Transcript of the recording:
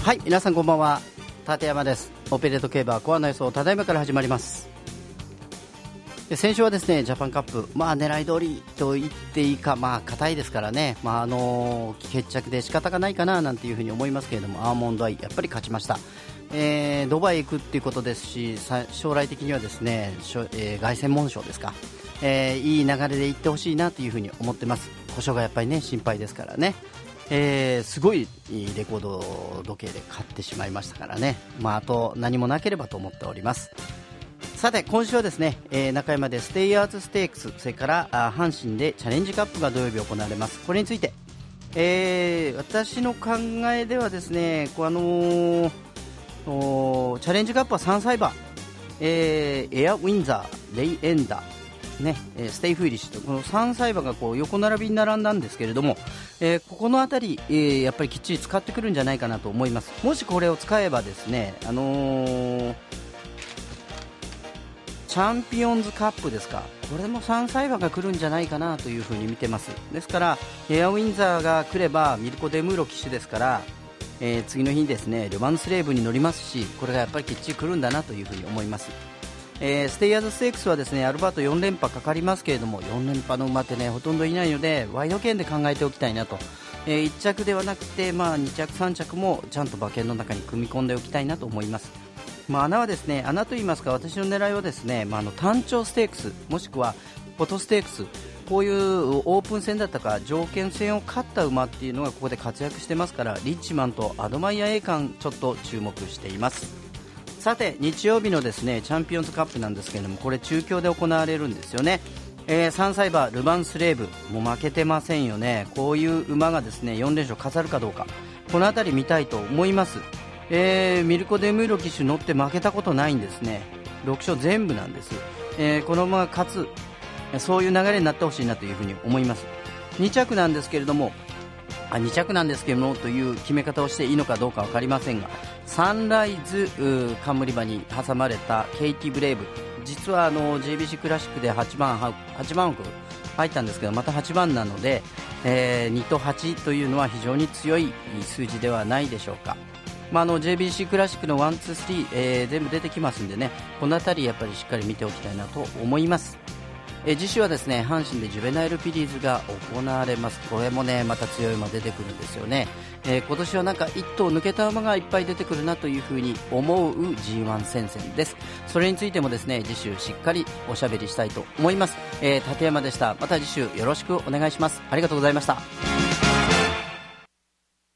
はい、皆さんこんばんは。立山です。オペレート競馬コアの予想、ただいまから始まります。先週はですね、ジャパンカップ、狙い通りと言っていいか、硬いですからね、決着で仕方がないかななんていうふうに思いますけれども、アーモンドアイやっぱり勝ちました。ドバイへ行くっていうことですし、将来的にはですね、凱旋門賞ですか、いい流れで行ってほしいなというふうに思ってます。故障がやっぱりね心配ですからね。すごいレコード時計で勝ってしまいましたからね、あと何もなければと思っております。さて今週はですね、中山でステイヤーズステークス、それから阪神でチャレンジカップが土曜日行われます。これについて、私の考えではですね、チャレンジカップは3歳馬、エアウィンザー、レイエンダーステイフーリッシュとこの3歳馬が横並びに並んだんですけれども、ここのあたり、やっぱりきっちり使ってくるんじゃないかなと思います。もしこれを使えばですね、チャンピオンズカップですか、これも3歳馬が来るんじゃないかなというふうに見てます。ですからエアウィンザーが来ればミルコ・デムーロ騎手ですから、次の日にですねルヴァンスレーブに乗りますし、これがやっぱりきっちり来るんだなというふうに思います。ステイヤーズステークスはですねアルバート4連覇かかりますけれども、4連覇の馬ってねほとんどいないのでワイド圏で考えておきたいなと、1着ではなくて、2着3着もちゃんと馬券の中に組み込んでおきたいなと思います。穴はですね、穴といいますか、私の狙いはですね、単調ステークスもしくはフォトステークス、こういうオープン戦だったか条件戦を勝った馬っていうのがここで活躍してますから、リッチマンとアドマイヤ栄冠ちょっと注目しています。さて日曜日のですねチャンピオンズカップなんですけれども、これ中京で行われるんですよね。3歳馬ルヴァンスレーブもう負けてませんよね。こういう馬がですね4連勝飾るかどうか、このあたり見たいと思います。ミルコ・デムーロ騎手乗って負けたことないんですね。6勝全部なんです。この馬が勝つ、そういう流れになってほしいなというふうに思います。2着なんですけれどもという決め方をしていいのかどうか分かりませんが、サンライズ冠馬に挟まれたケイティブレイブ、実はJBC クラシックで8番億入ったんですけど、また8番なので、2と8というのは非常に強い数字ではないでしょうか。JBC クラシックの1、2、3、全部出てきますんでね、このあたりやっぱりしっかり見ておきたいなと思います。次週はですね阪神でジュベナイルフィリーズが行われます。これもねまた強い馬出てくるんですよね。今年はなんか1頭抜けた馬がいっぱい出てくるなというふうに思う G1 戦線です。それについてもですね次週しっかりおしゃべりしたいと思います。立山でした。また次週よろしくお願いします。ありがとうございました。